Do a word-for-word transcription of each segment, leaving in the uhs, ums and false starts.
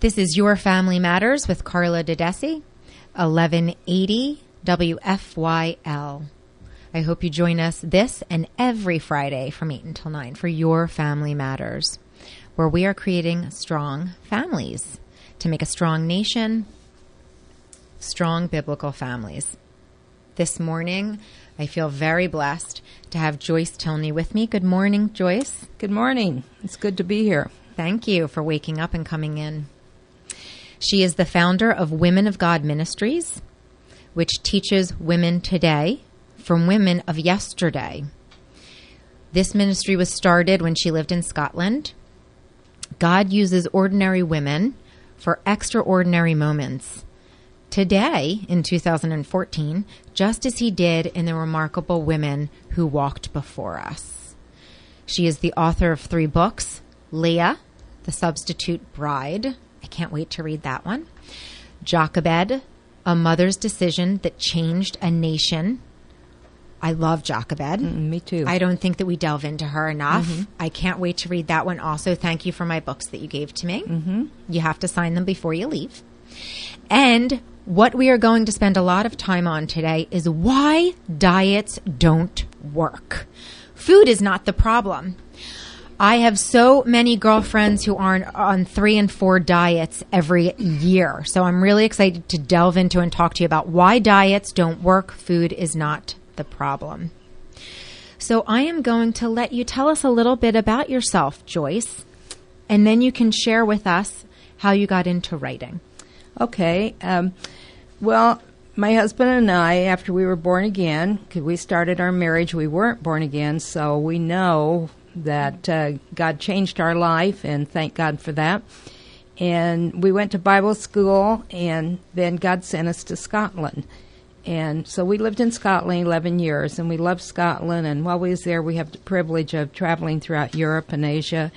This is Your Family Matters with Carla Dedesi, eleven eighty W F Y L. I hope you join us this and every Friday from eight until nine for Your Family Matters, where we are creating strong families to make a strong nation, strong biblical families. This morning, I feel very blessed to have Joyce Tilney with me. Good morning, Joyce. Good morning. It's good to be here. Thank you for waking up and coming in. She is the founder of Women of God Ministries, which teaches women today from women of yesterday. This ministry was started when she lived in Scotland. God uses ordinary women for extraordinary moments. Today, in two thousand fourteen, just as he did in the remarkable women who walked before us. She is the author of three books, Leah, the Substitute Bride. I can't wait to read that one. Jochebed, A Mother's Decision That Changed a Nation. I love Jochebed. Mm, me too. I don't think that we delve into her enough. Mm-hmm. I can't wait to read that one also. Thank you for my books that you gave to me. Mm-hmm. You have to sign them before you leave. And what we are going to spend a lot of time on today is why diets don't work. Food is not the problem. I have so many girlfriends who are on three and four diets every year. So I'm really excited to delve into and talk to you about why diets don't work. Food is not the problem. So I am going to let you tell us a little bit about yourself, Joyce, and then you can share with us how you got into writing. Okay. Um, well, my husband and I, after we were born again, because we started our marriage, we weren't born again, so we know that uh, God changed our life, and thank God for that. And we went to Bible school, and then God sent us to Scotland. And so we lived in Scotland eleven years, and we loved Scotland. And while we was there, we have the privilege of traveling throughout Europe and Asia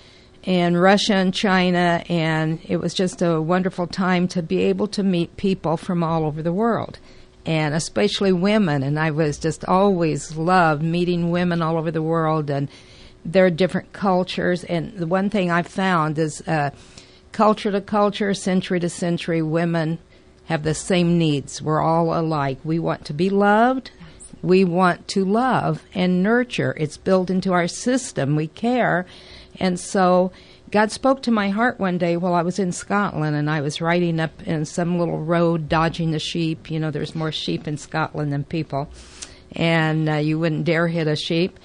and Russia and China, and it was just a wonderful time to be able to meet people from all over the world, and especially women. And I was just always loved meeting women all over the world, and their different cultures. And the one thing I found is uh, culture to culture, century to century, women have the same needs. We're all alike. We want to be loved. We want to love and nurture. It's built into our system. We care. And so God spoke to my heart one day while I was in Scotland, and I was riding up in some little road dodging the sheep. You know, there's more sheep in Scotland than people, and uh, you wouldn't dare hit a sheep.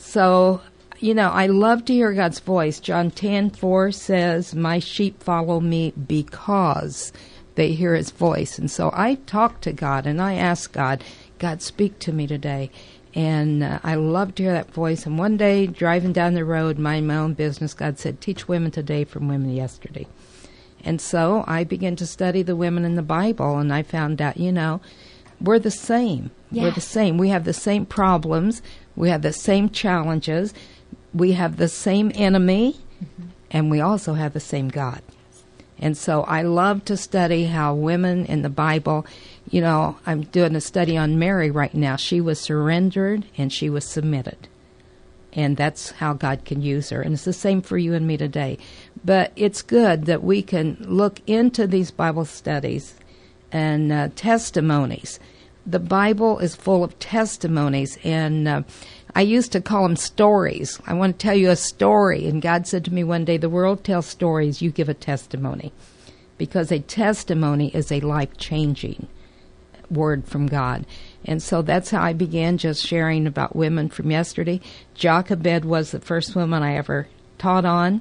So, you know, I love to hear God's voice. John ten four says, "My sheep follow me because they hear his voice." And so I talk to God, and I ask God, God, speak to me today. And uh, I love to hear that voice. And one day, driving down the road, minding my own business, God said, teach women today from women yesterday. And so I began to study the women in the Bible, and I found out, you know, we're the same. Yes. We're the same. We have the same problems. We have the same challenges. We have the same enemy, mm-hmm. and we also have the same God. And so I love to study how women in the Bible, you know, I'm doing a study on Mary right now. She was surrendered and she was submitted. And that's how God can use her. And it's the same for you and me today. But it's good that we can look into these Bible studies and uh, testimonies. The Bible is full of testimonies, and uh, I used to call them stories. I want to tell you a story, and God said to me one day, the world tells stories, you give a testimony, because a testimony is a life-changing word from God. And so that's how I began just sharing about women from yesterday. Jochebed was the first woman I ever taught on,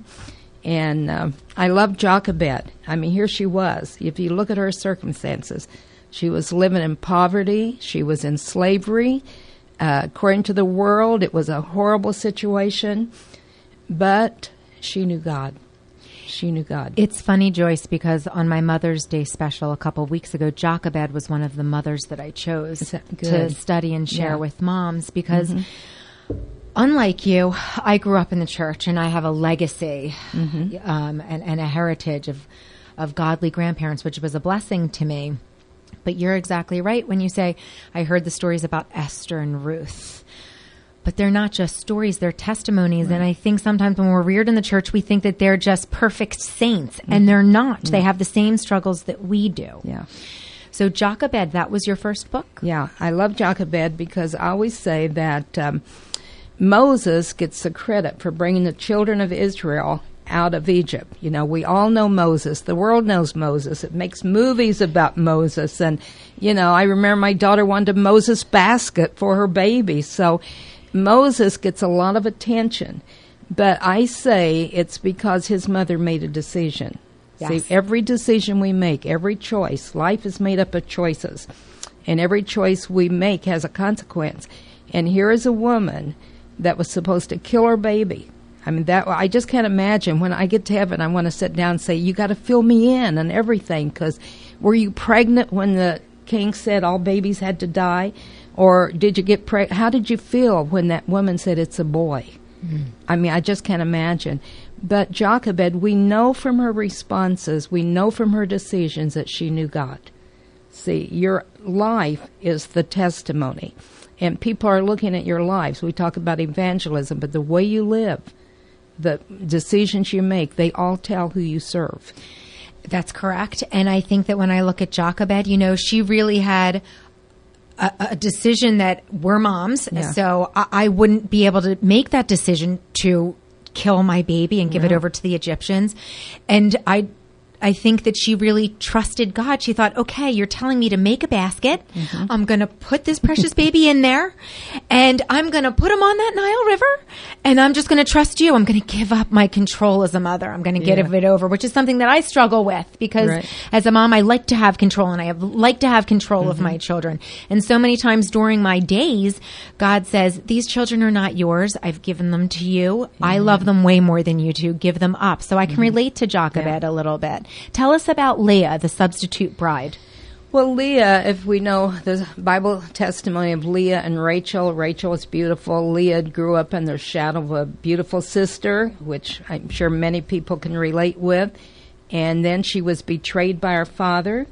and uh, I love Jochebed. I mean, here she was. If you look at her circumstances, she was living in poverty. She was in slavery. Uh, according to the world, it was a horrible situation, but she knew God. She knew God. It's funny, Joyce, because on my Mother's Day special a couple of weeks ago, Jochebed was one of the mothers that I chose to study and share yeah. with moms, because mm-hmm. unlike you, I grew up in the church, and I have a legacy mm-hmm. um, and, and a heritage of, of godly grandparents, which was a blessing to me. But you're exactly right when you say, I heard the stories about Esther and Ruth. but they're not just stories, they're testimonies. Right. And I think sometimes when we're reared in the church, we think that they're just perfect saints, mm-hmm. and they're not. Mm-hmm. They have the same struggles that we do. Yeah. So Jochebed, that was your first book? Yeah, I love Jochebed because I always say that um, Moses gets the credit for bringing the children of Israel out of Egypt. You know, we all know Moses. The world knows Moses. It makes movies about Moses. And, you know, I remember my daughter wanted a Moses basket for her baby. So Moses gets a lot of attention. But I say it's because his mother made a decision. Yes. See, every decision we make, every choice, life is made up of choices. And every choice we make has a consequence. And here is a woman that was supposed to kill her baby. I mean, that I just can't imagine. When I get to heaven, I want to sit down and say, you got to fill me in and everything, because were you pregnant when the king said all babies had to die? Or did you get pregnant? How did you feel when that woman said it's a boy? Mm-hmm. I mean, I just can't imagine. But Jochebed, we know from her responses, we know from her decisions that she knew God. See, your life is the testimony. And people are looking at your lives. We talk about evangelism, but the way you live, the decisions you make, they all tell who you serve. That's correct. And I think that when I look at Jochebed, you know, she really had a, a decision that we're moms. Yeah. So I, I wouldn't be able to make that decision to kill my baby and give no. it over to the Egyptians. And I I think that she really trusted God. She thought, okay, you're telling me to make a basket. Mm-hmm. I'm going to put this precious baby in there, and I'm going to put him on that Nile River, and I'm just going to trust you. I'm going to give up my control as a mother. I'm going to give yeah. it over, which is something that I struggle with because right. as a mom, I like to have control, and I have, like to have control mm-hmm. of my children. And so many times during my days, God says, these children are not yours. I've given them to you. Mm-hmm. I love them way more than you do. Give them up. So I can mm-hmm. relate to Jochebed yeah. a little bit. Tell us about Leah, the substitute bride. Well, Leah, if we know the Bible testimony of Leah and Rachel, Rachel is beautiful. Leah grew up in the shadow of a beautiful sister, which I'm sure many people can relate with. And then she was betrayed by her father,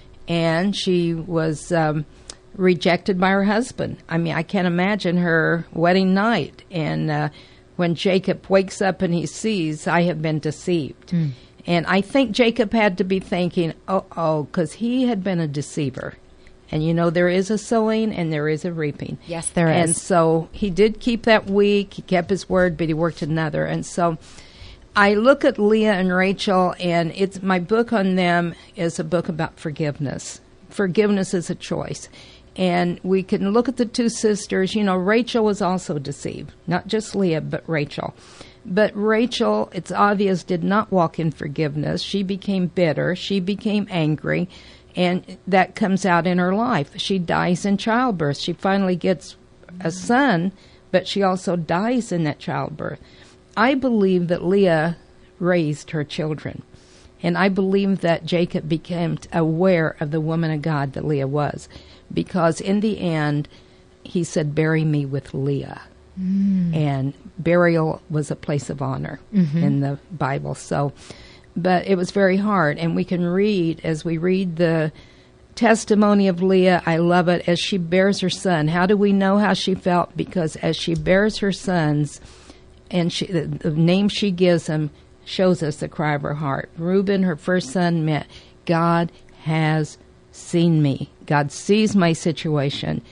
and she was um, rejected by her husband. I mean, I can't imagine her wedding night. And uh, when Jacob wakes up and he sees, I have been deceived. Mm. And I think Jacob had to be thinking, uh-oh, because he had been a deceiver. And, you know, there is a sowing and there is a reaping. Yes, there and is. And so he did keep that week. He kept his word, but he worked another. And so I look at Leah and Rachel, and it's my book on them is a book about forgiveness. Forgiveness is a choice. And we can look at the two sisters. You know, Rachel was also deceived. Not just Leah, but Rachel. But Rachel, it's obvious, did not walk in forgiveness. She became bitter. She became angry. And that comes out in her life. She dies in childbirth. She finally gets a son, but she also dies in that childbirth. I believe that Leah raised her children. And I believe that Jacob became aware of the woman of God that Leah was. Because in the end, he said, bury me with Leah. Mm. And burial was a place of honor mm-hmm. in the Bible. So, but it was very hard. And we can read, as we read the testimony of Leah, I love it, as she bears her son. How do we know how she felt? Because as she bears her sons, and she, the, the name she gives them shows us the cry of her heart. Reuben, her first son, meant, God has seen me. God sees my situation.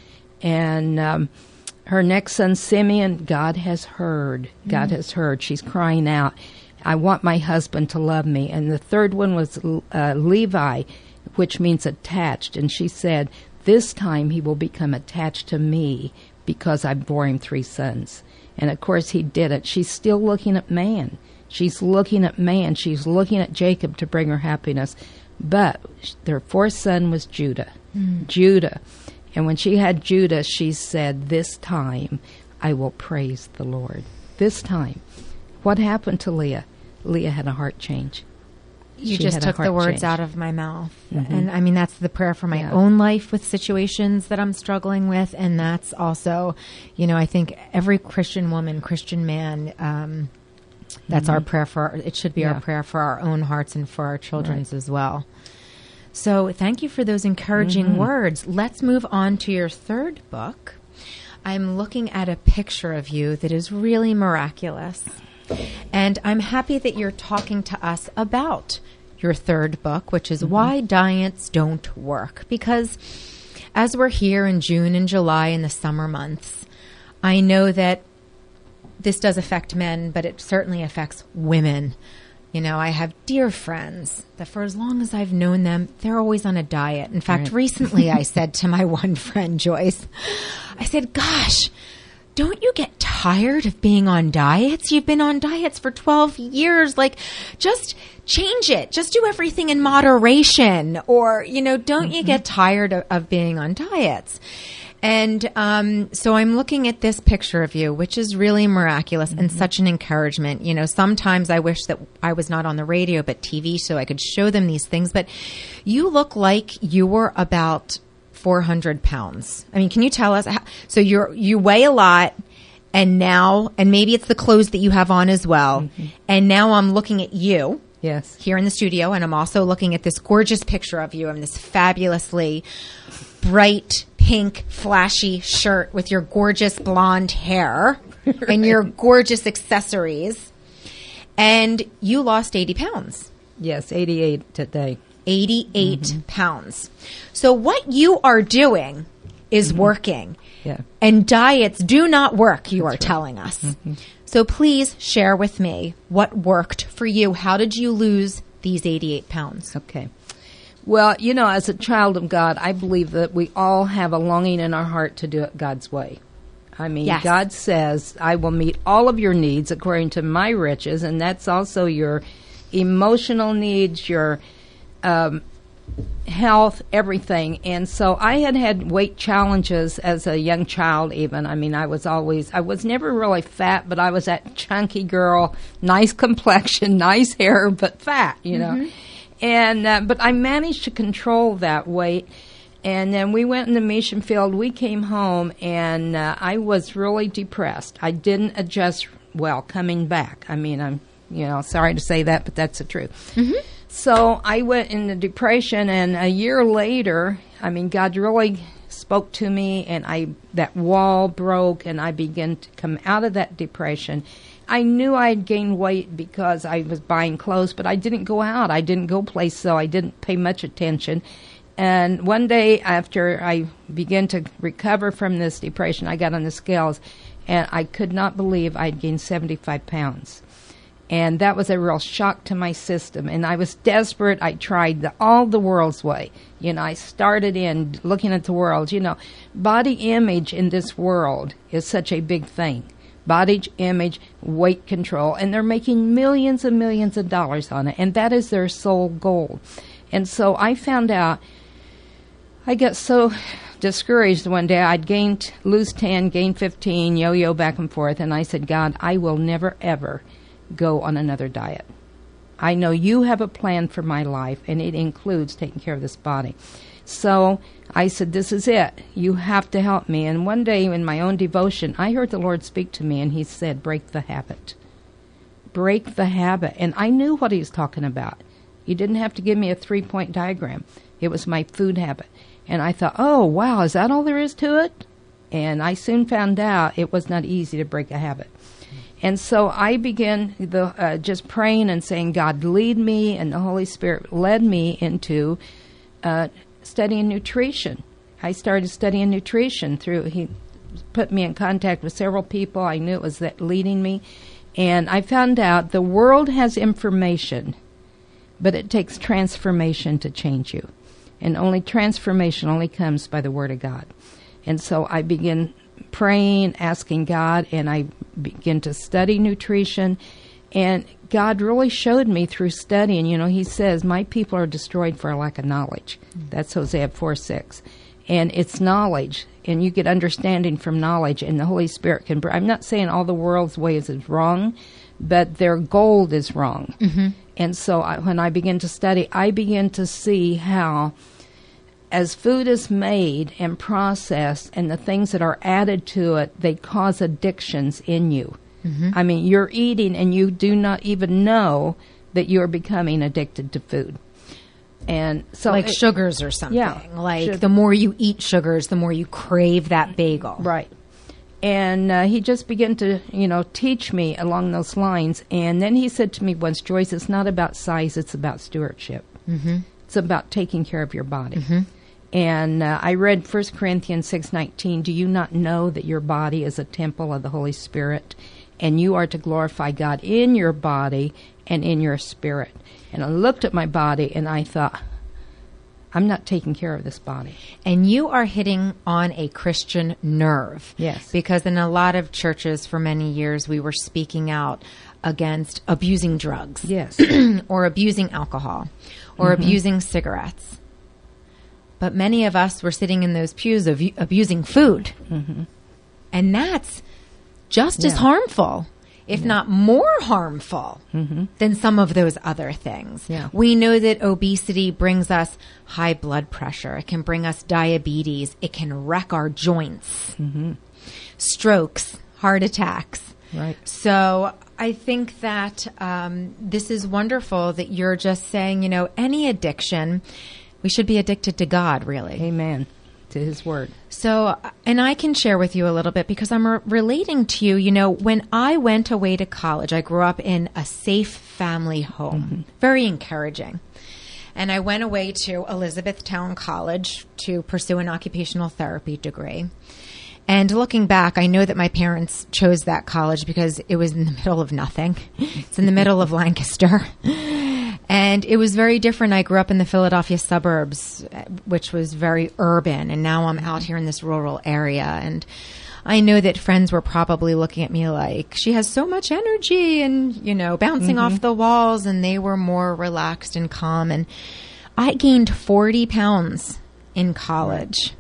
And um, her next son, Simeon, God has heard. God mm. has heard. She's crying out, I want my husband to love me. And the third one was uh, Levi, which means attached. And she said, this time he will become attached to me because I bore him three sons. And, of course, he didn't. She's still looking at man. She's looking at man. She's looking at Jacob to bring her happiness. But their fourth son was Judah. Mm. Judah. And when she had Judah, she said, this time I will praise the Lord. This time. What happened to Leah? Leah had a heart change. You she just took the words change. out of my mouth. Mm-hmm. And I mean, that's the prayer for my yeah. own life with situations that I'm struggling with. And that's also, you know, I think every Christian woman, Christian man, um, that's mm-hmm. our prayer for, our, it should be yeah. our prayer for our own hearts and for our children's right. as well. So thank you for those encouraging mm-hmm. words. Let's move on to your third book. I'm looking at a picture of you that is really miraculous. And I'm happy that you're talking to us about your third book, which is mm-hmm. Why Diets Don't Work. Because as we're here in June and July in the summer months, I know that this does affect men, but it certainly affects women. You know, I have dear friends that for as long as I've known them, they're always on a diet. In fact, right. recently I said to my one friend, Joyce, I said, gosh, don't you get tired of being on diets? You've been on diets for twelve years. Like, just change it. Just do everything in moderation. Or, you know, don't mm-hmm. you get tired of, of being on diets? And um, so I'm looking at this picture of you, which is really miraculous mm-hmm. and such an encouragement. You know, sometimes I wish that I was not on the radio, but T V, so I could show them these things. But you look like you were about four hundred pounds. I mean, can you tell us? How, so you're, you weigh a lot and now, and maybe it's the clothes that you have on as well. Mm-hmm. And now I'm looking at you. Yes. Here in the studio. And I'm also looking at this gorgeous picture of you in this fabulously bright pink flashy shirt with your gorgeous blonde hair right. and your gorgeous accessories. And you lost eighty pounds. Yes. eighty-eight today. eighty-eight mm-hmm. pounds. So what you are doing is mm-hmm. working. Yeah. And diets do not work, you That's are right. telling us. Mm-hmm. So please share with me what worked for you. How did you lose these eighty-eight pounds? Okay. Well, you know, as a child of God, I believe that we all have a longing in our heart to do it God's way. I mean, yes. God says, I will meet all of your needs according to my riches, and that's also your emotional needs, your um, health, everything. And so I had had weight challenges as a young child even. I mean, I was always, I was never really fat, but I was that chunky girl, nice complexion, nice hair, but fat, you know. Mm-hmm. And uh, but I managed to control that weight. And then we went in the mission field. We came home, and uh, I was really depressed. I didn't adjust well coming back. I mean, I'm, you know, sorry to say that, but that's the truth. Mm-hmm. So I went into depression, and a year later, I mean, God really spoke to me, and I that wall broke, and I began to come out of that depression. I knew I had gained weight because I was buying clothes, but I didn't go out. I didn't go places, so I didn't pay much attention. And one day after I began to recover from this depression, I got on the scales, and I could not believe I'd gained seventy-five pounds. And that was a real shock to my system. And I was desperate. I tried the, all the world's way. You know, I started in looking at the world. You know, body image in this world is such a big thing. Body image, weight control, and they're making millions and millions of dollars on it, and that is their sole goal. And so I found out, I got so discouraged one day. I'd gained, lose ten, gain fifteen, yo-yo back and forth, and I said, God, I will never, ever go on another diet. I know you have a plan for my life, and it includes taking care of this body. So I said, this is it. You have to help me. And one day in my own devotion, I heard the Lord speak to me, and he said, break the habit. Break the habit. And I knew what he was talking about. You didn't have to give me a three-point diagram. It was my food habit. And I thought, oh, wow, is that all there is to it? And I soon found out it was not easy to break a habit. And so I began the, uh, just praying and saying, God, lead me, and the Holy Spirit led me into uh studying nutrition. I started studying nutrition through, he put me in contact with several people. I knew it was that leading me. And I found out the world has information, but it takes transformation to change you. And only transformation only comes by the Word of God. And so I began praying, asking God, and I began to study nutrition. And God really showed me through studying, you know, he says, my people are destroyed for a lack of knowledge. Mm-hmm. That's Hosea four six. And it's knowledge, and you get understanding from knowledge, and the Holy Spirit can, I'm not saying all the world's ways is wrong, but their gold is wrong. Mm-hmm. And so I, when I began to study, I began to see how as food is made and processed and the things that are added to it, they cause addictions in you. Mm-hmm. I mean, you're eating and you do not even know that you're becoming addicted to food. And so like it, sugars or something. Yeah, like sugar. The more you eat sugars, the more you crave that bagel. Right. And uh, he just began to, you know, teach me along those lines. And then he said to me once, Joyce, it's not about size, it's about stewardship. Mm-hmm. It's about taking care of your body. Mm-hmm. And uh, I read First Corinthians six nineteen, do you not know that your body is a temple of the Holy Spirit, and you are to glorify God in your body and in your spirit? And I looked at my body, and I thought, I'm not taking care of this body. And you are hitting on a Christian nerve. Yes. Because in a lot of churches for many years, we were speaking out against abusing drugs. Yes. Or abusing alcohol. Or mm-hmm. abusing cigarettes. But many of us were sitting in those pews of abusing food. Mm-hmm. And that's just yeah. as harmful, if yeah. not more harmful, mm-hmm. than some of those other things. Yeah. We know that obesity brings us high blood pressure. It can bring us diabetes. It can wreck our joints, mm-hmm. strokes, heart attacks. Right. So I think that um, this is wonderful that you're just saying, you know, any addiction, we should be addicted to God, really. Amen. To his word. So, and I can share with you a little bit because I'm re- relating to you. You know, when I went away to college, I grew up in a safe family home, mm-hmm. very encouraging. And I went away to Elizabethtown College to pursue an occupational therapy degree. And looking back, I know that my parents chose that college because it was in the middle of nothing. It's in the middle of Lancaster. And it was very different. I grew up in the Philadelphia suburbs, which was very urban. And now I'm out here in this rural area. And I know that friends were probably looking at me like, she has so much energy and, you know, bouncing mm-hmm. off the walls. And they were more relaxed and calm. And I gained forty pounds in college.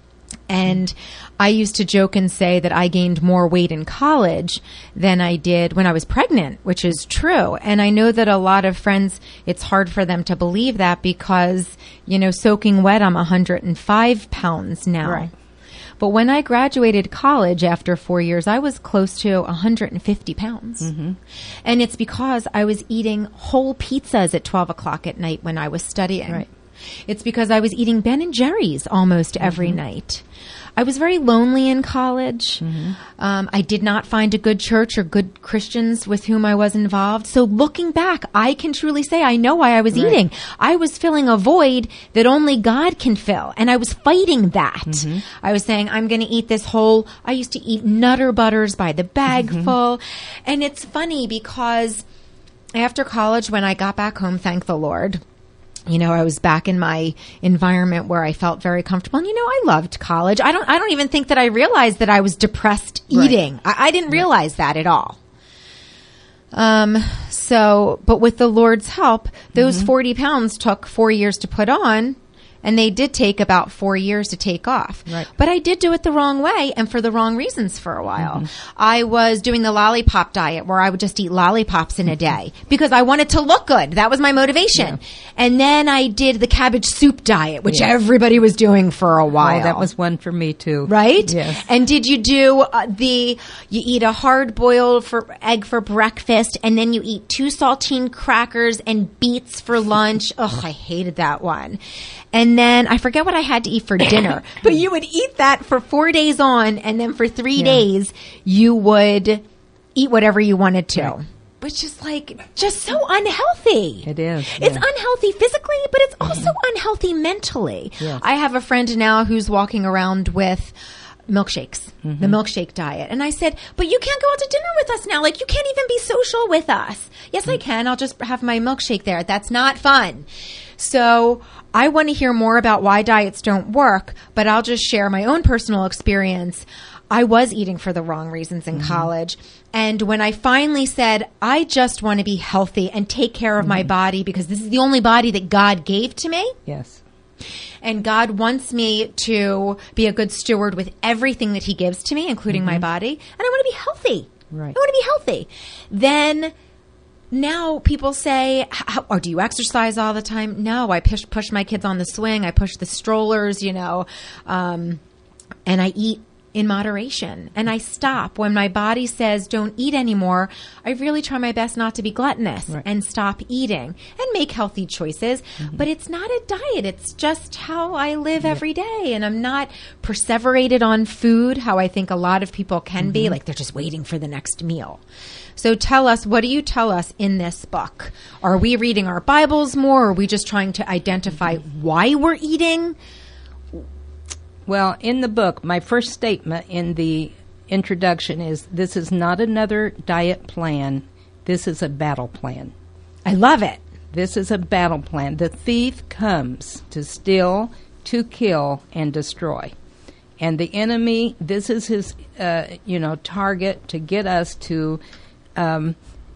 And I used to joke and say that I gained more weight in college than I did when I was pregnant, which is true. And I know that a lot of friends, it's hard for them to believe that because, you know, soaking wet, I'm one hundred five pounds now. Right. But when I graduated college after four years, I was close to one hundred fifty pounds. Mm-hmm. And it's because I was eating whole pizzas at twelve o'clock at night when I was studying. Right. It's because I was eating Ben and Jerry's almost mm-hmm. every night. I was very lonely in college. Mm-hmm. Um, I did not find a good church or good Christians with whom I was involved. So looking back, I can truly say I know why I was right. eating. I was filling a void that only God can fill. And I was fighting that. Mm-hmm. I was saying, I'm going to eat this whole, I used to eat Nutter Butters by the bag mm-hmm. full. And it's funny because after college, when I got back home, thank the Lord, you know, I was back in my environment where I felt very comfortable. And, you know, I loved college. I don't, I don't even think that I realized that I was depressed eating. Right. I, I didn't realize right. that at all. Um, so, but with the Lord's help, those mm-hmm. forty pounds took four years to put on. And they did take about four years to take off. Right. But I did do it the wrong way and for the wrong reasons for a while. Mm-hmm. I was doing the lollipop diet where I would just eat lollipops in a day because I wanted to look good. That was my motivation. Yeah. And then I did the cabbage soup diet, which yeah. everybody was doing for a while. Oh, that was one for me too. Right? Yes. And did you do uh, the, you eat a hard boiled for egg for breakfast and then you eat two saltine crackers and beets for lunch. Ugh, I hated that one. And then I forget what I had to eat for dinner, but you would eat that for four days on, and then for three yeah. days you would eat whatever you wanted to, right. which is like just so unhealthy. It is. It's yeah. unhealthy physically, but it's also unhealthy mentally. Yes. I have a friend now who's walking around with milkshakes, mm-hmm. the milkshake diet. And I said, but you can't go out to dinner with us now. Like, you can't even be social with us. Yes, mm-hmm. I can. I'll just have my milkshake there. That's not fun. So I want to hear more about why diets don't work, but I'll just share my own personal experience. I was eating for the wrong reasons in mm-hmm. college. And when I finally said, I just want to be healthy and take care of mm-hmm. my body because this is the only body that God gave to me. Yes. And God wants me to be a good steward with everything that he gives to me, including mm-hmm. my body. And I want to be healthy. Right. I want to be healthy. Then now people say, or do you exercise all the time? No, I push, push my kids on the swing. I push the strollers, you know, um, and I eat in moderation. And I stop when my body says don't eat anymore. I really try my best not to be gluttonous Right. and stop eating and make healthy choices. Mm-hmm. But it's not a diet. It's just how I live yeah. every day. And I'm not perseverated on food, how I think a lot of people can mm-hmm. be, like they're just waiting for the next meal. So tell us, what do you tell us in this book? Are we reading our Bibles more? Or are we just trying to identify why we're eating? Well, in the book, my first statement in the introduction is, this is not another diet plan. This is a battle plan. I love it. This is a battle plan. The thief comes to steal, to kill, and destroy. And the enemy, this is his, uh, you know, target to get us to um,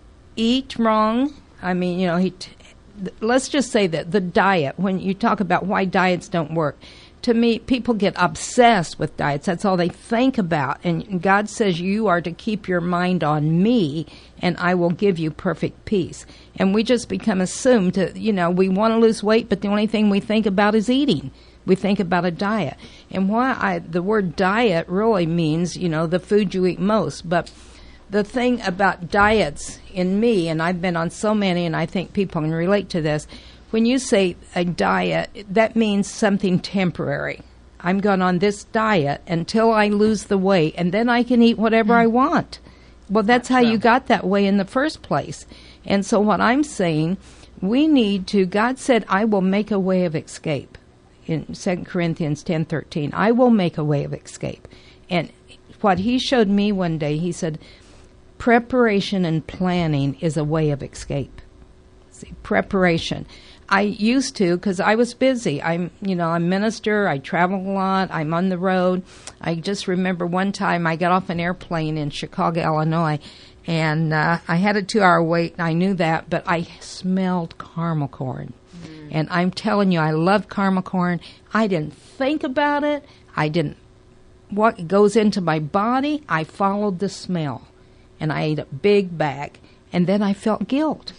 eat wrong. I mean, you know, he. T- let's just say that the diet, when you talk about why diets don't work, to me, people get obsessed with diets. That's all they think about. And God says you are to keep your mind on me, and I will give you perfect peace. And we just become assumed to, you know, we want to lose weight, but the only thing we think about is eating. We think about a diet. And why I, the word diet really means, you know, the food you eat most. But the thing about diets in me, and I've been on so many, and I think people can relate to this, when you say a diet, that means something temporary. I'm going on this diet until I lose the weight, and then I can eat whatever mm. I want. Well, that's, that's how true. You got that way in the first place. And so what I'm saying, we need to, God said, I will make a way of escape. In Second Corinthians ten thirteen, I will make a way of escape. And what he showed me one day, he said, preparation and planning is a way of escape. See, preparation. I used to, because I was busy. I'm, you know, I'm a minister. I travel a lot. I'm on the road. I just remember one time I got off an airplane in Chicago, Illinois, and uh, I had a two-hour wait, and I knew that, but I smelled caramel corn. Mm. And I'm telling you, I love caramel corn. I didn't think about it. I didn't, what goes into my body, I followed the smell. And I ate a big bag. And then I felt guilt.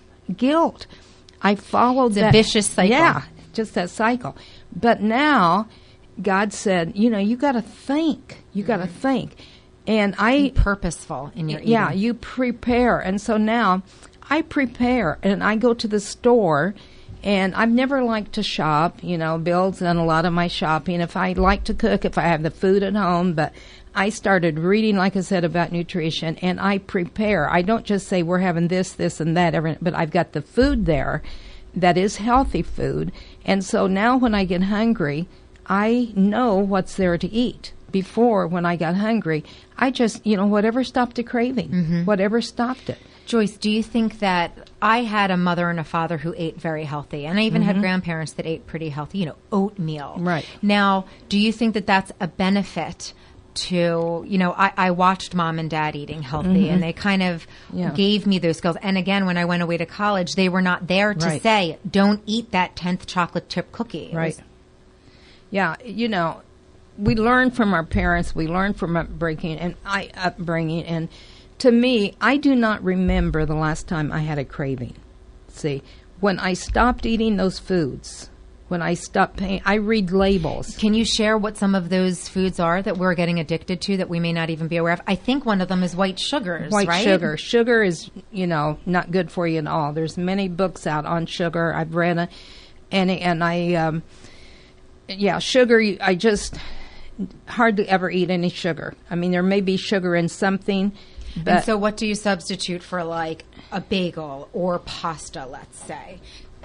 Guilt. I followed it's that. a vicious cycle. Yeah, just that cycle. But now, God said, you know, you got to think. You got to mm-hmm. think. And I... Be purposeful in your eating. Yeah, you prepare. And so now, I prepare. And I go to the store, and I've never liked to shop. You know, Bill's done a lot of my shopping. If I like to cook, if I have the food at home, but... I started reading, like I said, about nutrition, and I prepare. I don't just say we're having this, this, and that, every, but I've got the food there that is healthy food. And so now when I get hungry, I know what's there to eat. Before, when I got hungry, I just, you know, whatever stopped the craving, mm-hmm. whatever stopped it. Joyce, do you think that I had a mother and a father who ate very healthy, and I even mm-hmm. had grandparents that ate pretty healthy, you know, oatmeal. Right. Now, do you think that that's a benefit to, you know, I, I watched mom and dad eating healthy, mm-hmm. and they kind of yeah. gave me those skills. And again, when I went away to college, they were not there to right. say, don't eat that tenth chocolate chip cookie. It right. was, yeah, you know, we learn from our parents, we learn from upbringing, and I upbringing, and to me, I do not remember the last time I had a craving. See, when I stopped eating those foods, when I stopped paying, I read labels. Can you share what some of those foods are that we're getting addicted to that we may not even be aware of? I think one of them is white sugars, White right? sugar. Sugar is, you know, not good for you at all. There's many books out on sugar. I've read a, and and I, um, yeah, sugar. I just hardly ever eat any sugar. I mean, there may be sugar in something. But and so what do you substitute for, like, a bagel or pasta, let's say?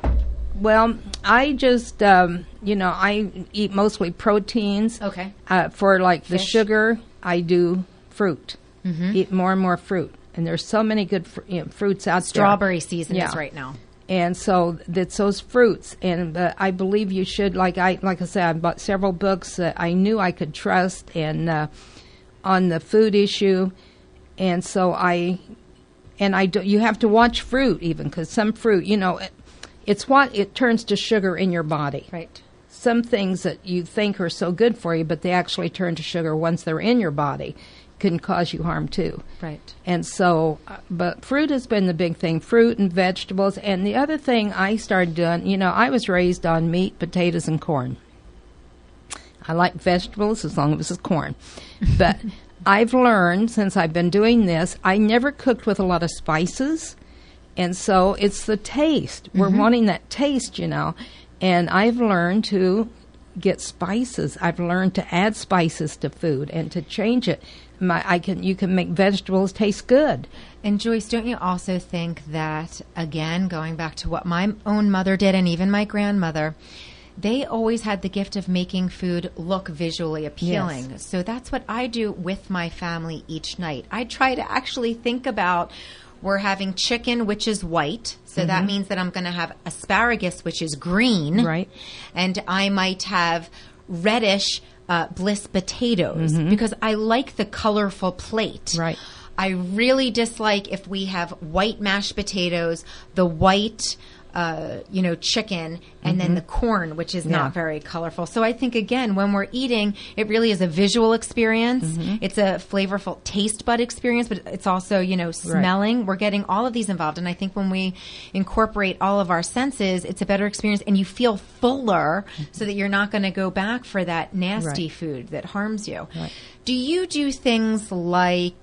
Well, I just, um, you know, I eat mostly proteins. Okay. Uh, for, like, Fish. the sugar, I do fruit. Mm-hmm. Eat more and more fruit. And there's so many good fr- you know, fruits out Strawberry there. season yeah. is right now. And so that's those fruits. And uh, I believe you should, like I like I said, I bought several books that I knew I could trust and uh, on the food issue. And so I, and I do, you have to watch fruit even, because some fruit, you know, it, it's what it turns to sugar in your body. Right. Some things that you think are so good for you, but they actually turn to sugar once they're in your body, can cause you harm too. Right. And so, uh, but fruit has been the big thing, fruit and vegetables. And the other thing I started doing, you know, I was raised on meat, potatoes, and corn. I like vegetables as long as it's corn. But I've learned since I've been doing this, I never cooked with a lot of spices. And so it's the taste. Mm-hmm. We're wanting that taste, you know. And I've learned to get spices. I've learned to add spices to food and to change it. My, I can, you can make vegetables taste good. And Joyce, don't you also think that, again, going back to what my own mother did and even my grandmother, they always had the gift of making food look visually appealing. Yes. So that's what I do with my family each night. I try to actually think about, we're having chicken, which is white. So mm-hmm. that means that I'm going to have asparagus, which is green. Right. And I might have reddish uh, bliss potatoes mm-hmm. because I like the colorful plate. Right. I really dislike if we have white mashed potatoes, the white, uh, you know, chicken, and mm-hmm. then the corn, which is yeah. not very colorful. So I think, again, when we're eating, it really is a visual experience. Mm-hmm. It's a flavorful taste bud experience, but it's also, you know, smelling. Right. We're getting all of these involved. And I think when we incorporate all of our senses, it's a better experience, and you feel fuller mm-hmm. so that you're not going to go back for that nasty right. food that harms you. Right. Do you do things like...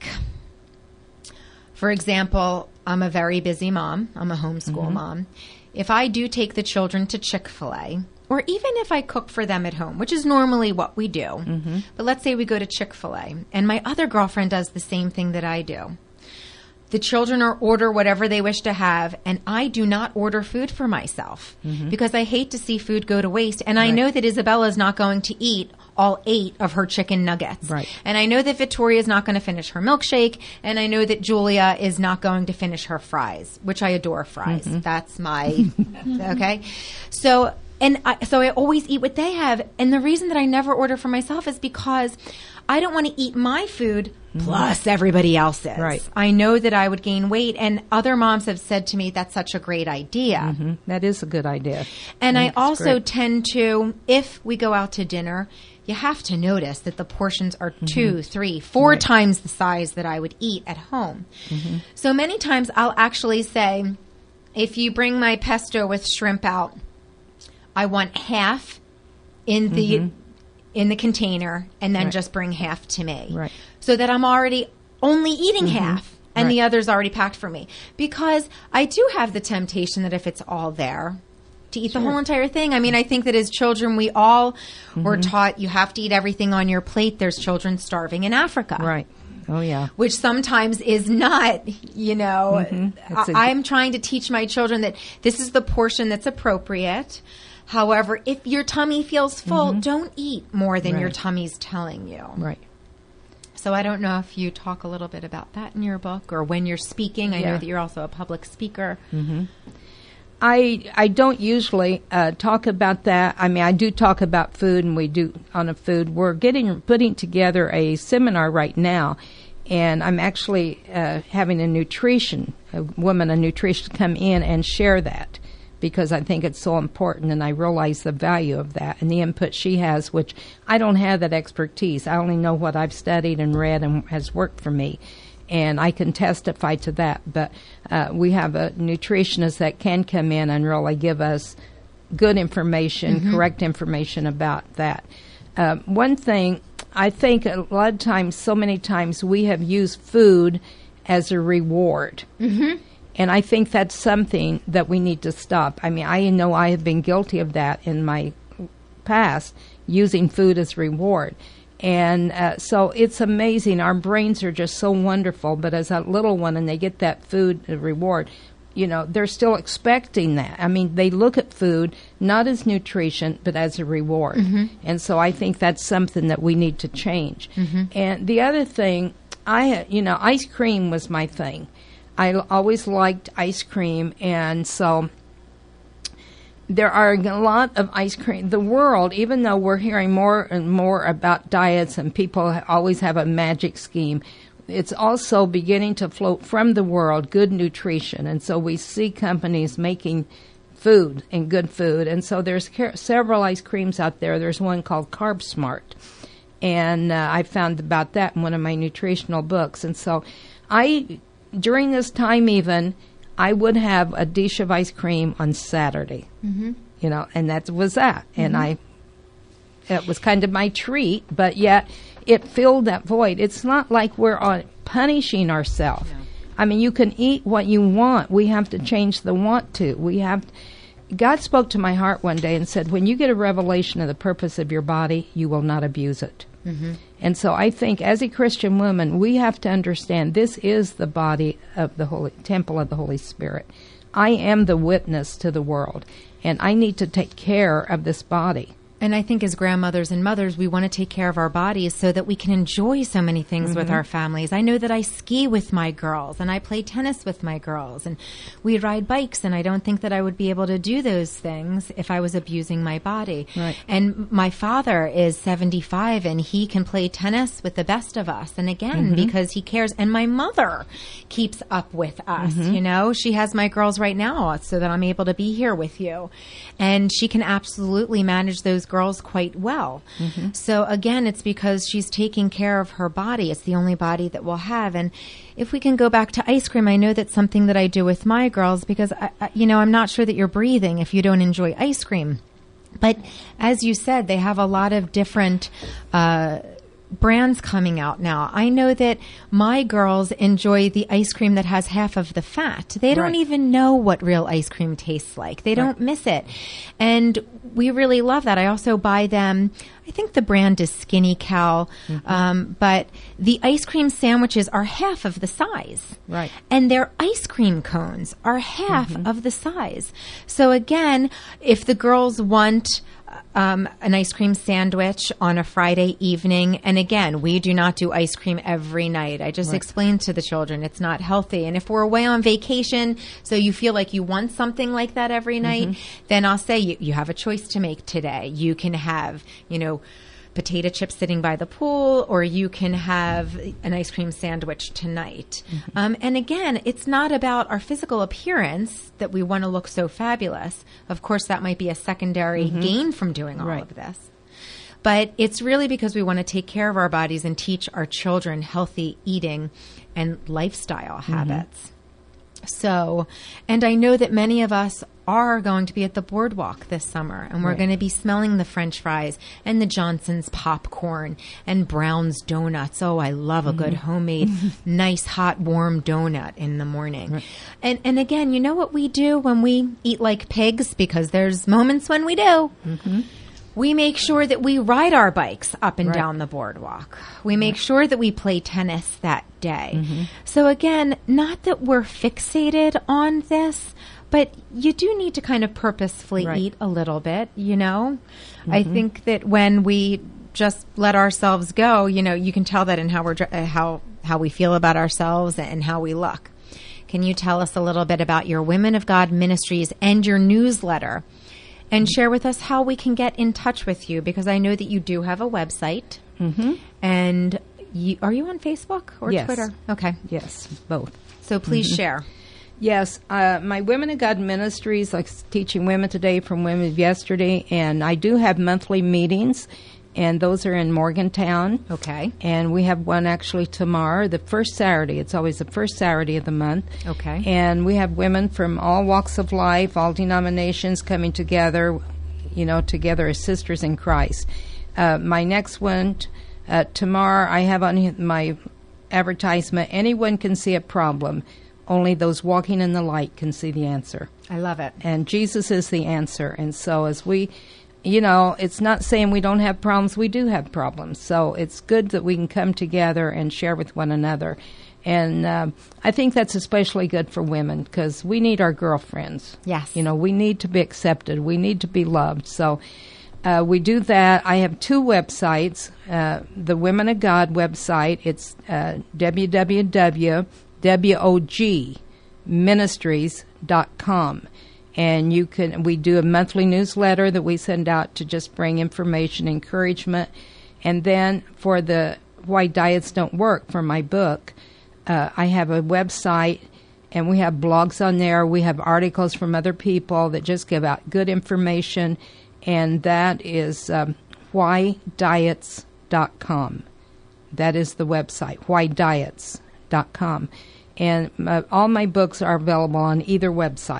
For example, I'm a very busy mom. I'm a homeschool mm-hmm. mom. If I do take the children to Chick-fil-A, or even if I cook for them at home, which is normally what we do, mm-hmm. but let's say we go to Chick-fil-A, and my other girlfriend does the same thing that I do. The children are order whatever they wish to have, and I do not order food for myself mm-hmm. because I hate to see food go to waste. And right. I know that Isabella is not going to eat all eight of her chicken nuggets. Right. And I know that Victoria is not going to finish her milkshake, and I know that Julia is not going to finish her fries, which I adore fries. Mm-hmm. That's my, okay? So... And I, so I always eat what they have. And the reason that I never order for myself is because I don't want to eat my food mm-hmm. plus everybody else's. Right. I know that I would gain weight. And other moms have said to me, that's such a great idea. Mm-hmm. That is a good idea. And I, I also great. tend to, if we go out to dinner, you have to notice that the portions are mm-hmm. two, three, four right. times the size that I would eat at home. Mm-hmm. So many times I'll actually say, if you bring my pesto with shrimp out, I want half in the mm-hmm. in the container, and then right. just bring half to me. Right. So that I'm already only eating mm-hmm. half, and right. the other's already packed for me. Because I do have the temptation that if it's all there, to eat sure. the whole entire thing. I mean, I think that as children, we all mm-hmm. were taught you have to eat everything on your plate. There's children starving in Africa. Right. Oh, yeah. Which sometimes is not, you know. Mm-hmm. I- I'm trying to teach my children that this is the portion that's appropriate. However, if your tummy feels full, mm-hmm. don't eat more than right. your tummy's telling you. Right. So I don't know if you talk a little bit about that in your book or when you're speaking. I yeah. know that you're also a public speaker. Mm-hmm. I I don't usually uh, talk about that. I mean, I do talk about food, and we do on a food. We're getting putting together a seminar right now, and I'm actually uh, having a nutrition, a woman, a nutritionist come in and share that, because I think it's so important, and I realize the value of that and the input she has, which I don't have that expertise. I only know what I've studied and read and has worked for me, and I can testify to that. But uh, we have a nutritionist that can come in and really give us good information, mm-hmm. correct information about that. Uh, one thing, I think a lot of times, so many times, we have used food as a reward. Mm-hmm. And I think that's something that we need to stop. I mean, I know I have been guilty of that in my past, using food as reward. And uh, so it's amazing. Our brains are just so wonderful. But as a little one, and they get that food uh, reward, you know, they're still expecting that. I mean, they look at food not as nutrition, but as a reward. Mm-hmm. And so I think that's something that we need to change. Mm-hmm. And the other thing, I, you know, ice cream was my thing. I always liked ice cream, and so there are a lot of ice cream. The world, even though we're hearing more and more about diets and people always have a magic scheme, it's also beginning to float from the world good nutrition. And so we see companies making food and good food. And so there's several ice creams out there. There's one called Carb Smart, and uh, I found about that in one of my nutritional books. And so I... During this time even, I would have a dish of ice cream on Saturday, mm-hmm. you know, and that was that. Mm-hmm. And I it was kind of my treat, but yet it filled that void. It's not like we're on punishing ourselves. No. I mean, you can eat what you want. We have to change the want to. We have. God spoke to my heart one day and said, when you get a revelation of the purpose of your body, you will not abuse it. Mm-hmm. And so I think as a Christian woman, we have to understand this is the body of the Holy Temple of the Holy Spirit. I am the witness to the world, and I need to take care of this body. And I think as grandmothers and mothers, we want to take care of our bodies so that we can enjoy so many things mm-hmm. with our families. I know that I ski with my girls and I play tennis with my girls and we ride bikes, and I don't think that I would be able to do those things if I was abusing my body. Right. And my father is seventy-five and he can play tennis with the best of us. And again, mm-hmm. because he cares. And my mother keeps up with us, mm-hmm. you know. She has my girls right now so that I'm able to be here with you. And she can absolutely manage those girls quite well. Mm-hmm. So again, it's because she's taking care of her body. It's the only body that we'll have. And if we can go back to ice cream, I know that's something that I do with my girls because, I, I, you know, I'm not sure that you're breathing if you don't enjoy ice cream. But as you said, they have a lot of different uh brands coming out now. I know that my girls enjoy the ice cream that has half of the fat. They don't right. even know what real ice cream tastes like. They don't right. miss it. And we really love that. I also buy them, I think the brand is Skinny Cow, mm-hmm. um, but the ice cream sandwiches are half of the size. Right. And their ice cream cones are half mm-hmm. of the size. So again, if the girls want Um, an ice cream sandwich on a Friday evening. And again, we do not do ice cream every night. I just right. explained to the children it's not healthy. And if we're away on vacation, so you feel like you want something like that every night, mm-hmm. then I'll say you, you have a choice to make today. You can have, you know, potato chips sitting by the pool, or you can have an ice cream sandwich tonight. Mm-hmm. Um, and again, it's not about our physical appearance that we want to look so fabulous. Of course, that might be a secondary mm-hmm. gain from doing all right. of this. But it's really because we want to take care of our bodies and teach our children healthy eating and lifestyle mm-hmm. habits. So, and I know that many of us are going to be at the boardwalk this summer, and we're right. going to be smelling the French fries and the Johnson's popcorn and Brown's donuts. Oh, I love a mm-hmm. good homemade, nice, hot, warm donut in the morning. Right. And and again, you know what we do when we eat like pigs, because there's moments when we do. Mm-hmm. We make sure that we ride our bikes up and right. down the boardwalk. We make right. sure that we play tennis that day. Mm-hmm. So again, not that we're fixated on this, but you do need to kind of purposefully right. eat a little bit, you know? Mm-hmm. I think that when we just let ourselves go, you know, you can tell that in how we're uh, how how we feel about ourselves and how we look. Can you tell us a little bit about your Women of God Ministries and your newsletter? And share with us how we can get in touch with you, because I know that you do have a website. Mm-hmm. And you, are you on Facebook or yes. Twitter? Okay. Yes, both. So please mm-hmm. share. Yes, uh, my Women of God Ministries, like teaching women today from women of yesterday, and I do have monthly meetings, and those are in Morgantown. Okay. And we have one actually tomorrow, the first Saturday. It's always the first Saturday of the month. Okay. And we have women from all walks of life, all denominations coming together, you know, together as sisters in Christ. Uh, my next one, uh, tomorrow, I have on my advertisement, anyone can see a problem. Only those walking in the light can see the answer. I love it. And Jesus is the answer. And so as we... You know, it's not saying we don't have problems. We do have problems. So it's good that we can come together and share with one another. And uh, I think that's especially good for women, because we need our girlfriends. Yes. You know, we need to be accepted. We need to be loved. So uh, we do that. I have two websites. Uh, the Women of God website, it's uh, w w w dot wog ministries dot com. And you can, we do a monthly newsletter that we send out to just bring information, encouragement. And then for the Why Diets Don't Work, for my book, uh, I have a website, and we have blogs on there. We have articles from other people that just give out good information. And that is um, why diets dot com. That is the website, why diets dot com. And uh, all my books are available on either website.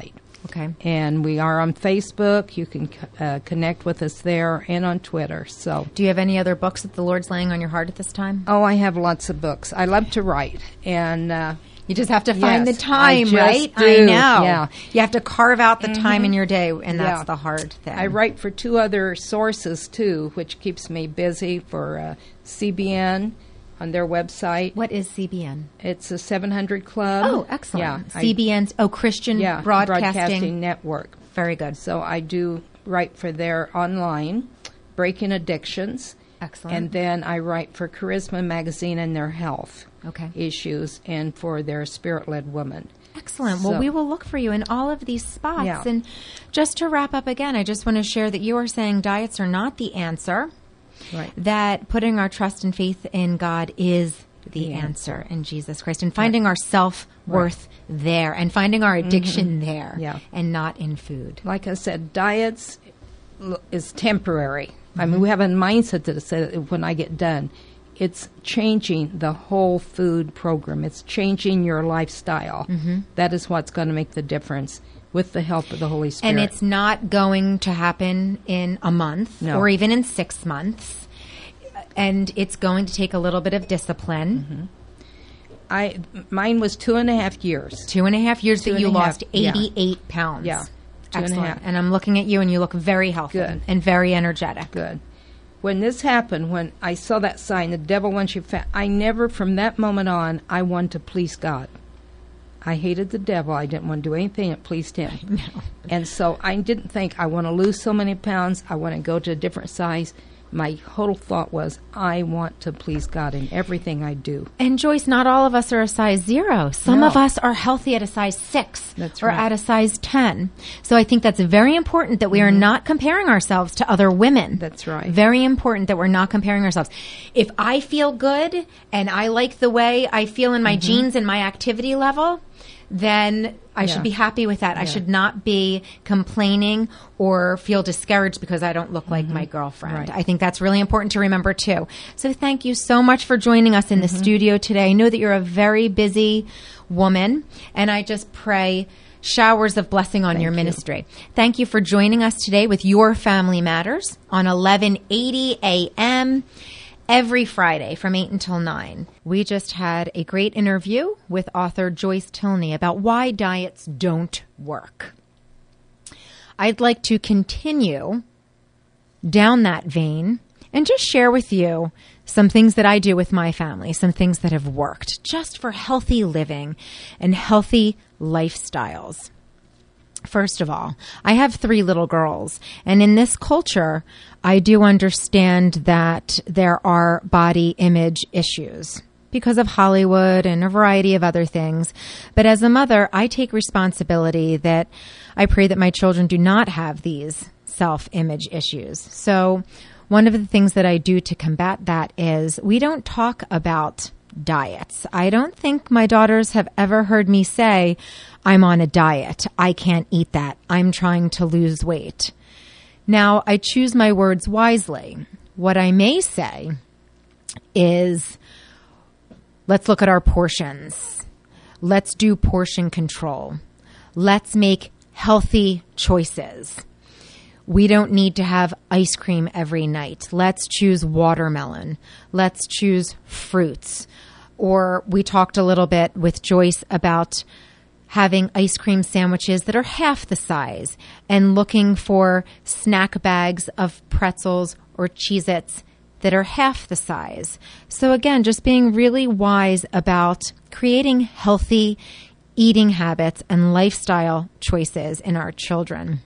Okay. And we are on Facebook. You can uh, connect with us there and on Twitter. So, do you have any other books that the Lord's laying on your heart at this time? Oh, I have lots of books. I love to write. And uh, you just have to find yes, the time, I right? do. I know. Yeah. You have to carve out the Mm-hmm. time in your day, and that's Yeah. the hard thing. I write for two other sources, too, which keeps me busy, for uh, C B N on their website. What is C B N? It's a seven hundred Club. Oh, excellent. Yeah, C B N's, oh, Christian I, yeah, Broadcasting. Broadcasting Network. Very good. So I do write for their online, Breaking Addictions. Excellent. And then I write for Charisma Magazine and their health Okay. issues, and for their Spirit-Led Woman. Excellent. Well, So- we will look for you in all of these spots. Yeah. And just to wrap up again, I just want to share that you are saying diets are not the answer, Right. that putting our trust and faith in God is the The answer in Jesus Christ, and finding our self-worth there, and finding our addiction there, Yeah. and not in food. Like I said, diets l- is temporary. I mean, we have a mindset that says when I get done, it's changing the whole food program. It's changing your lifestyle. That is what's going to make the difference with the help of the Holy Spirit. And it's not going to happen in a month No. or even in six months. And it's going to take a little bit of discipline. I mine was two and a half years. Two and a half years Two that and you a half, lost yeah. eighty-eight pounds. Yeah. Two and a Excellent. half. And I'm looking at you, and you look very healthy Good. and very energetic. Good. When this happened, when I saw that sign, the devil wants you fat, I never, from that moment on, I wanted to please God. I hated the devil. I didn't want to do anything that pleased him. No. And so I didn't think, I want to lose so many pounds. I want to go to a different size. My whole thought was, I want to please God in everything I do. And Joyce, not all of us are a size zero. Some No. of us are healthy at a size six That's or right. at a size ten. So I think that's very important that we are not comparing ourselves to other women. That's right. Very important that we're not comparing ourselves. If I feel good and I like the way I feel in my genes and my activity level, then I Yeah. should be happy with that. I Yeah. should not be complaining or feel discouraged because I don't look like my girlfriend. Right. I think that's really important to remember too. So thank you so much for joining us in the studio today. I know that you're a very busy woman, and I just pray showers of blessing on Thank your you. ministry. Thank you for joining us today with Your Family Matters on eleven eighty A M every Friday from eight until nine. We just had a great interview with author Joyce Tilney about why diets don't work. I'd like to continue down that vein and just share with you some things that I do with my family, some things that have worked just for healthy living and healthy lifestyles. First of all, I have three little girls, and in this culture, I do understand that there are body image issues because of Hollywood and a variety of other things. But as a mother, I take responsibility that I pray that my children do not have these self-image issues. So one of the things that I do to combat that is we don't talk about diets. I don't think my daughters have ever heard me say, I'm on a diet. I can't eat that. I'm trying to lose weight. Now, I choose my words wisely. What I may say is, let's look at our portions. Let's do portion control. Let's make healthy choices. We don't need to have ice cream every night. Let's choose watermelon. Let's choose fruits. Or we talked a little bit with Joyce about having ice cream sandwiches that are half the size and looking for snack bags of pretzels or Cheez-Its that are half the size. So again, just being really wise about creating healthy eating habits and lifestyle choices in our children.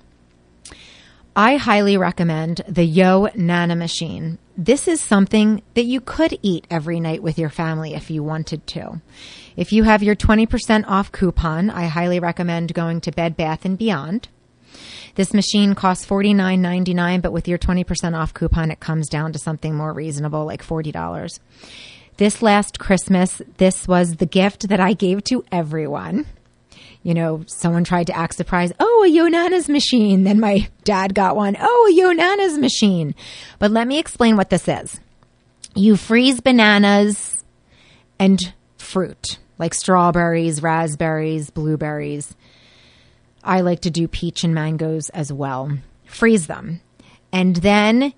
I highly recommend the Yo Nana machine. This is something that you could eat every night with your family if you wanted to. If you have your twenty percent off coupon, I highly recommend going to Bed Bath and Beyond. This machine costs forty-nine ninety-nine, but with your twenty percent off coupon, it comes down to something more reasonable, like forty dollars. This last Christmas, this was the gift that I gave to everyone. You know, someone tried to act surprised. Oh, a Yo Nana's machine. Then my dad got one. Oh, a Yo Nana's machine. But let me explain what this is. You freeze bananas and fruit, like strawberries, raspberries, blueberries. I like to do peach and mangoes as well. Freeze them. And then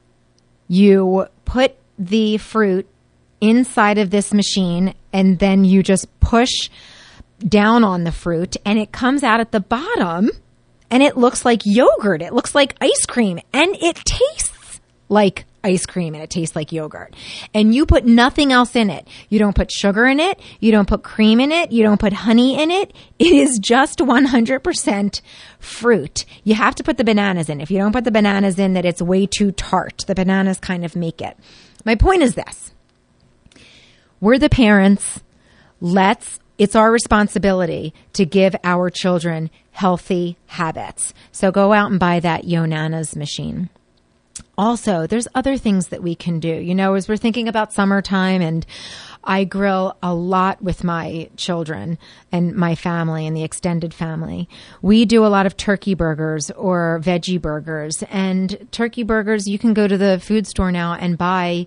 you put the fruit inside of this machine, and then you just push down on the fruit, and it comes out at the bottom, and it looks like yogurt. It looks like ice cream, and it tastes like ice cream, and it tastes like yogurt. And you put nothing else in it. You don't put sugar in it. You don't put cream in it. You don't put honey in it. It is just one hundred percent fruit. You have to put the bananas in. If you don't put the bananas in, that it's way too tart. The bananas kind of make it. My point is this. We're the parents. Let's, it's our responsibility to give our children healthy habits. So go out and buy that Yonanas machine. Also, there's other things that we can do. You know, as we're thinking about summertime, and I grill a lot with my children and my family and the extended family. We do a lot of turkey burgers or veggie burgers. And turkey burgers, you can go to the food store now and buy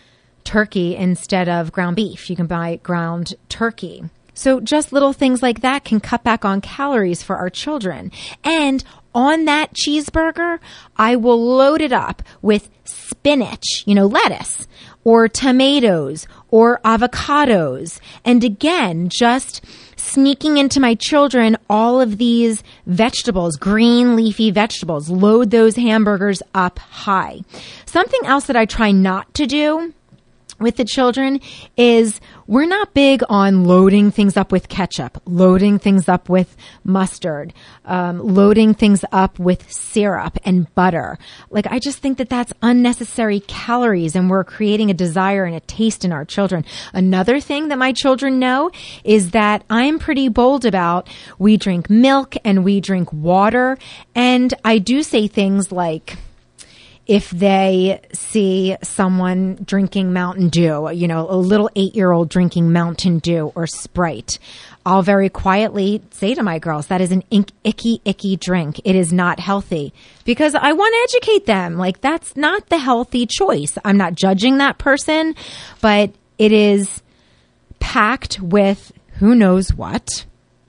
turkey instead of ground beef. You can buy ground turkey. So just little things like that can cut back on calories for our children. And on that cheeseburger, I will load it up with spinach, you know, lettuce, or tomatoes, or avocados. And again, just sneaking into my children all of these vegetables, green leafy vegetables, load those hamburgers up high. Something else that I try not to do with the children is we're not big on loading things up with ketchup, loading things up with mustard, um, loading things up with syrup and butter. Like, I just think that that's unnecessary calories, and we're creating a desire and a taste in our children. Another thing that my children know is that I'm pretty bold about we drink milk and we drink water. And I do say things like, if they see someone drinking Mountain Dew, you know, a little eight-year-old drinking Mountain Dew or Sprite, I'll very quietly say to my girls, that is an ink- icky, icky drink. It is not healthy, because I want to educate them. Like, that's not the healthy choice. I'm not judging that person, but it is packed with who knows what.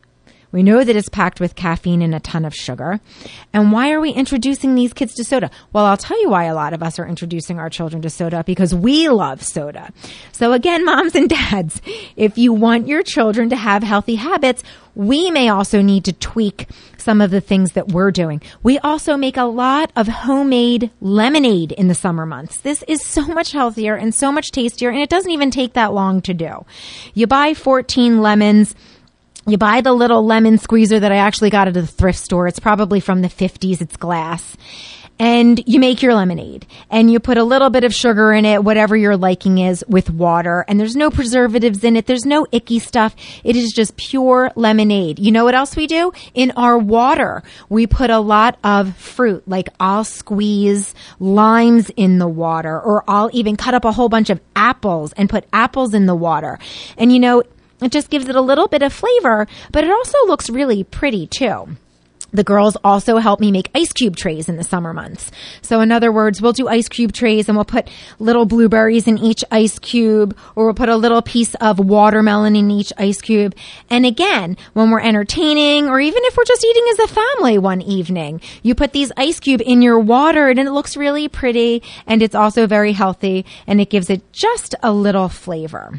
We know that it's packed with caffeine and a ton of sugar. And why are we introducing these kids to soda? Well, I'll tell you why a lot of us are introducing our children to soda, because we love soda. So again, moms and dads, if you want your children to have healthy habits, we may also need to tweak some of the things that we're doing. We also make a lot of homemade lemonade in the summer months. This is so much healthier and so much tastier, and it doesn't even take that long to do. You buy fourteen lemons. You buy the little lemon squeezer that I actually got at the thrift store. It's probably from the fifties. It's glass. And you make your lemonade. And you put a little bit of sugar in it, whatever your liking is, with water. And there's no preservatives in it. There's no icky stuff. It is just pure lemonade. You know what else we do? In our water, we put a lot of fruit. Like, I'll squeeze limes in the water, or I'll even cut up a whole bunch of apples and put apples in the water. And you know, it just gives it a little bit of flavor, but it also looks really pretty too. The girls also help me make ice cube trays in the summer months. So in other words, we'll do ice cube trays, and we'll put little blueberries in each ice cube, or we'll put a little piece of watermelon in each ice cube. And again, when we're entertaining, or even if we're just eating as a family one evening, you put these ice cube in your water, and it looks really pretty, and it's also very healthy, and it gives it just a little flavor.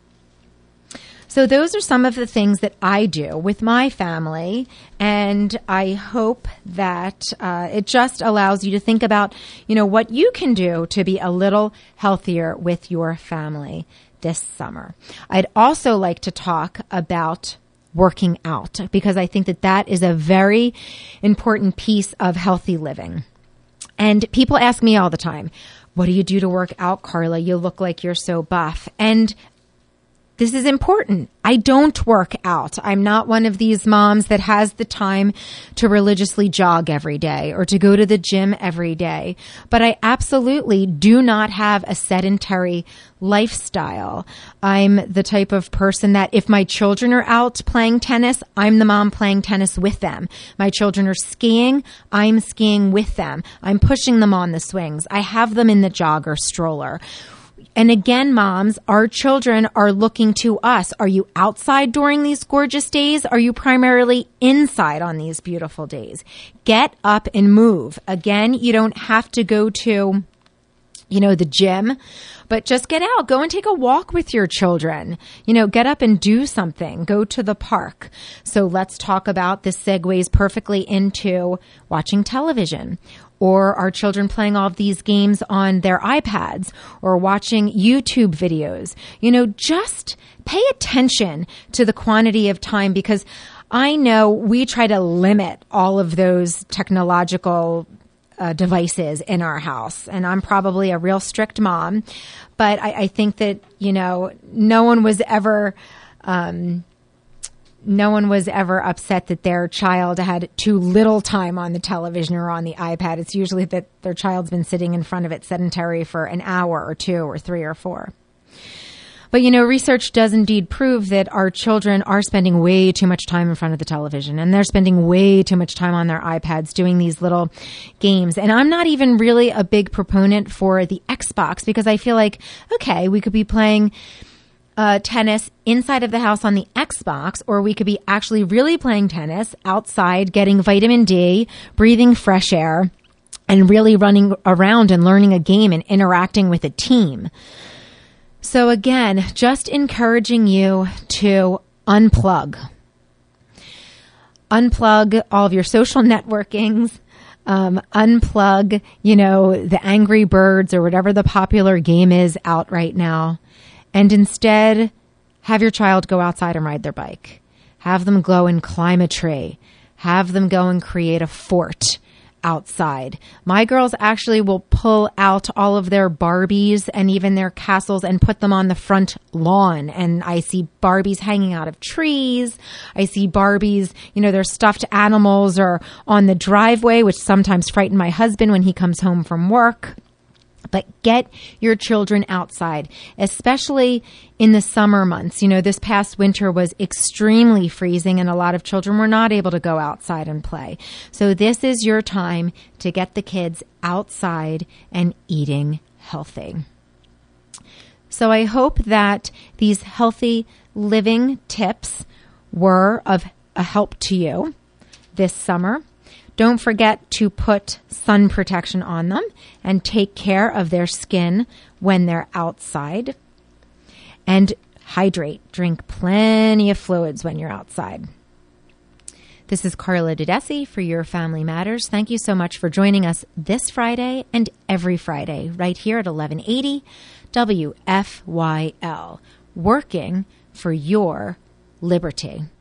So those are some of the things that I do with my family, and I hope that uh, it just allows you to think about, you know, what you can do to be a little healthier with your family this summer. I'd also like to talk about working out, because I think that that is a very important piece of healthy living. And people ask me all the time, what do you do to work out, Carla? You look like you're so buff. And this is important. I don't work out. I'm not one of these moms that has the time to religiously jog every day or to go to the gym every day. But I absolutely do not have a sedentary lifestyle. I'm the type of person that if my children are out playing tennis, I'm the mom playing tennis with them. My children are skiing, I'm skiing with them. I'm pushing them on the swings. I have them in the jogger stroller. And again, moms, our children are looking to us. Are you outside during these gorgeous days? Are you primarily inside on these beautiful days? Get up and move. Again, you don't have to go to, you know, the gym, but just get out, go and take a walk with your children. You know, get up and do something, go to the park. So let's talk about this segues perfectly into watching television, or our children playing all of these games on their iPads, or watching YouTube videos. You know, just pay attention to the quantity of time, because I know we try to limit all of those technological Uh, devices in our house. And I'm probably a real strict mom, but I, I think that, you know, no one was ever, um, no one was ever upset that their child had too little time on the television or on the iPad. It's usually that their child's been sitting in front of it sedentary for an hour or two or three or four. But, you know, research does indeed prove that our children are spending way too much time in front of the television, and they're spending way too much time on their iPads doing these little games. And I'm not even really a big proponent for the Xbox, because I feel like, okay, we could be playing uh, tennis inside of the house on the Xbox, or we could be actually really playing tennis outside, getting vitamin D, breathing fresh air, and really running around and learning a game and interacting with a team. So again, just encouraging you to unplug. Unplug all of your social networkings. Um, unplug, you know, the Angry Birds or whatever the popular game is out right now. And instead, have your child go outside and ride their bike. Have them go and climb a tree. Have them go and create a fort outside. My girls actually will pull out all of their Barbies and even their castles and put them on the front lawn. And I see Barbies hanging out of trees. I see Barbies, you know, their stuffed animals are on the driveway, which sometimes frighten my husband when he comes home from work. But get your children outside, especially in the summer months. You know, this past winter was extremely freezing, and a lot of children were not able to go outside and play. So this is your time to get the kids outside and eating healthy. So I hope that these healthy living tips were of a help to you this summer. Don't forget to put sun protection on them and take care of their skin when they're outside. And hydrate. Drink plenty of fluids when you're outside. This is Carla Dedesi for Your Family Matters. Thank you so much for joining us this Friday and every Friday right here at eleven eighty W F Y L, working for your liberty.